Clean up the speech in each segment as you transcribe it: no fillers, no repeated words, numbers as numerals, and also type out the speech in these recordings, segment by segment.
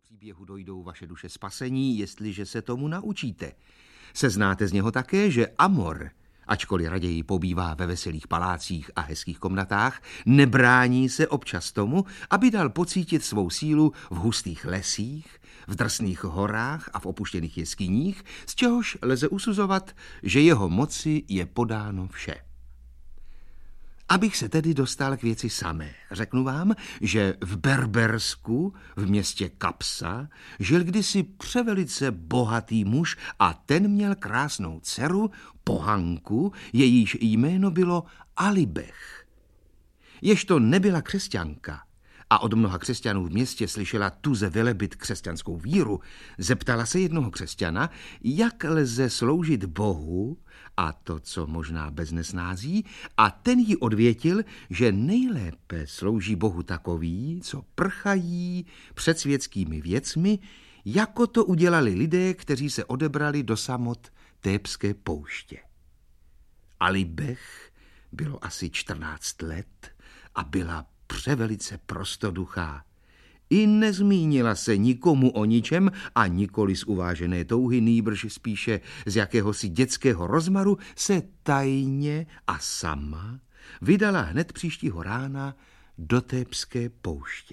příběhu dojdou vaše duše spasení, jestliže se tomu naučíte. Seznáte z něho také, že Amor, ačkoliv raději pobývá ve veselých palácích a hezkých komnatách, nebrání se občas tomu, aby dal pocítit svou sílu v hustých lesích, v drsných horách a v opuštěných jeskyních, z čehož lze usuzovat, že jeho moci je podáno vše. Abych se tedy dostal k věci samé, řeknu vám, že v Berbersku, v městě Kapsa, žil kdysi převelice bohatý muž a ten měl krásnou dceru, pohanku, jejíž jméno bylo Alibech. Ježto nebyla křesťanka a od mnoha křesťanů v městě slyšela tuze velebit křesťanskou víru, zeptala se jednoho křesťana, jak lze sloužit Bohu, a to, co možná bez nesnází, a ten jí odvětil, že nejlépe slouží Bohu takový, co prchají před světskými věcmi, jako to udělali lidé, kteří se odebrali do samot Thébské pouště. Alibech bylo asi 14 let a byla převelice prostoduchá. I nezmínila se nikomu o ničem a nikoli z uvážené touhy, nýbrž spíše z jakéhosi dětského rozmaru se tajně a sama vydala hned příštího rána do Thébské pouště.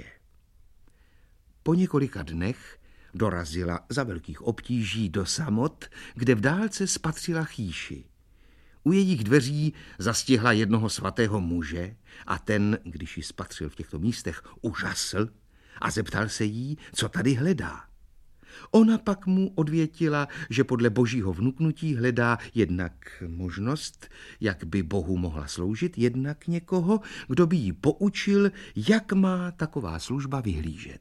Po několika dnech dorazila za velkých obtíží do samot, kde v dálce spatřila chýši. U jejich dveří zastihla jednoho svatého muže a ten, když ji spatřil v těchto místech, užasl a zeptal se jí, co tady hledá. Ona pak mu odvětila, že podle božího vnuknutí hledá jednak možnost, jak by Bohu mohla sloužit, jednak někoho, kdo by jí poučil, jak má taková služba vyhlížet.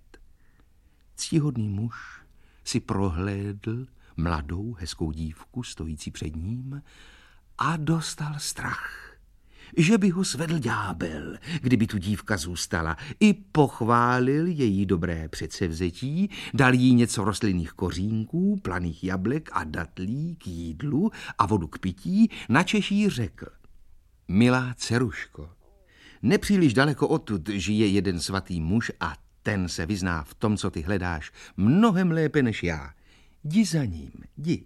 Ctihodný muž si prohlédl mladou, hezkou dívku stojící před ním a dostal strach, že by ho svedl ďábel, kdyby tu dívka zůstala. I pochválil její dobré předsevzetí, dal jí něco rostlinných kořínků, planých jablek a datlí k jídlu a vodu k pití, načež jí řekl: milá dceruško, nepříliš daleko odtud žije jeden svatý muž a ten se vyzná v tom, co ty hledáš, mnohem lépe než já. Jdi za ním, jdi.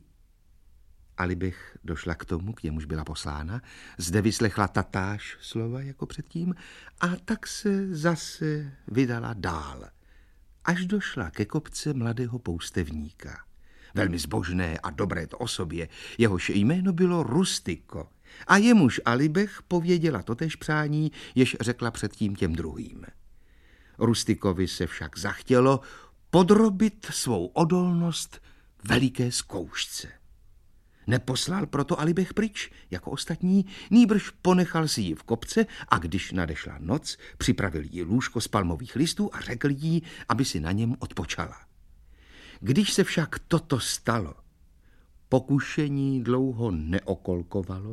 Alibech došla k tomu, k němuž byla poslána, zde vyslechla tatáž slova jako předtím a tak se zase vydala dál, až došla ke kopce mladého poustevníka. Velmi zbožné a dobré to osobě, jehož jméno bylo Rustiko, a jemuž Alibech pověděla totéž přání, jež řekla předtím těm druhým. Rustikovi se však zachtělo podrobit svou odolnost veliké zkoušce. Neposlal proto Alibech pryč, jako ostatní, nýbrž ponechal si ji v kopce a když nadešla noc, připravil jí lůžko z palmových listů a řekl jí, aby si na něm odpočala. Když se však toto stalo, pokušení dlouho neokolkovalo,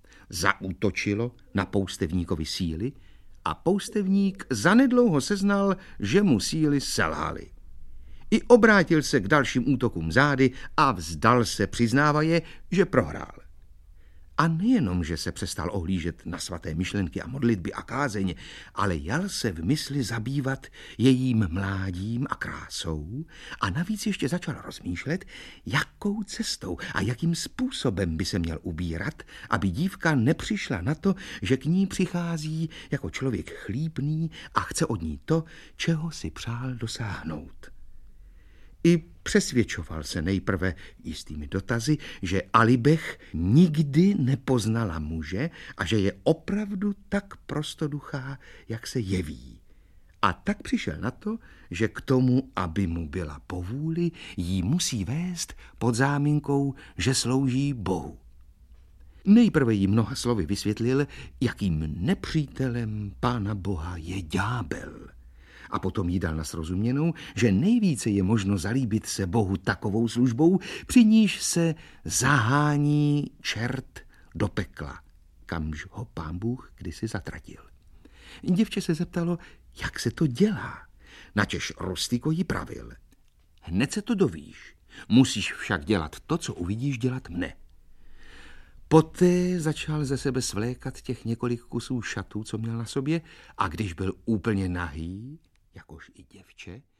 zaútočilo na poustevníkovi síly a poustevník zanedlouho seznal, že mu síly selhaly. I obrátil se k dalším útokům zády a vzdal se, přiznávaje, že prohrál. A nejenom, že se přestal ohlížet na svaté myšlenky a modlitby a kázeň, ale jal se v mysli zabývat jejím mládím a krásou a navíc ještě začal rozmýšlet, jakou cestou a jakým způsobem by se měl ubírat, aby dívka nepřišla na to, že k ní přichází jako člověk chlípný a chce od ní to, čeho si přál dosáhnout. I přesvědčoval se nejprve jistými dotazy, že Alibech nikdy nepoznala muže a že je opravdu tak prostoduchá, jak se jeví. A tak přišel na to, že k tomu, aby mu byla povůli, jí musí vést pod záminkou, že slouží Bohu. Nejprve jí mnoha slovy vysvětlil, jakým nepřítelem Pána Boha je ďábel. A potom jí dal na srozuměnou, že nejvíce je možno zalíbit se Bohu takovou službou, při níž se zahání čert do pekla, kamž ho Pán Bůh kdysi zatratil. Děvče se zeptalo, jak se to dělá, načež Rustiko jí pravil: hned se to dovíš, musíš však dělat to, co uvidíš dělat mne. Poté začal ze sebe svlékat těch několik kusů šatů, co měl na sobě, a když byl úplně nahý, jakož i děvče,